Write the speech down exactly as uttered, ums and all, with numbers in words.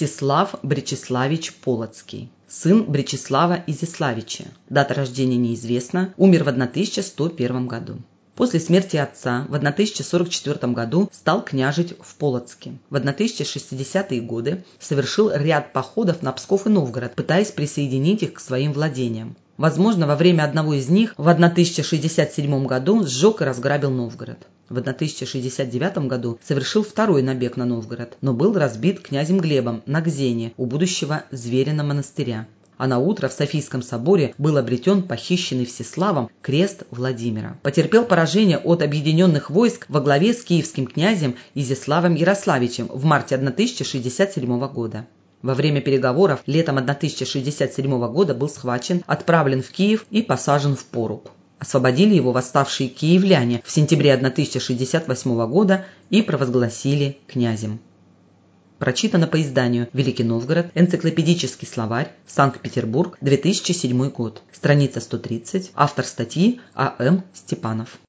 Всеслав Бречеславич Полоцкий, сын Бречеслава Изяславича. Дата рождения неизвестна, умер в тысяча сто первом году. После смерти отца в тысяча сорок четвёртом году стал княжить в Полоцке. В тысяча шестидесятые годы совершил ряд походов на Псков и Новгород, пытаясь присоединить их к своим владениям. Возможно, во время одного из них в тысяча шестьдесят седьмом году сжег и разграбил Новгород. В тысяча шестьдесят девятом году совершил второй набег на Новгород, но был разбит князем Глебом на Гзене у будущего Зверина монастыря. А на утро в Софийском соборе был обретен похищенный Всеславом крест Владимира. Потерпел поражение от объединенных войск во главе с киевским князем Изяславом Ярославичем в марте тысяча шестьдесят седьмого года. Во время переговоров летом тысяча шестьдесят седьмого года был схвачен, отправлен в Киев и посажен в поруб. Освободили его восставшие киевляне в сентябре тысяча шестьдесят восьмого года и провозгласили князем. Прочитано по изданию «Великий Новгород. Энциклопедический словарь. Санкт-Петербург. две тысячи седьмой год». Страница сто тридцать. Автор статьи А М Степанов.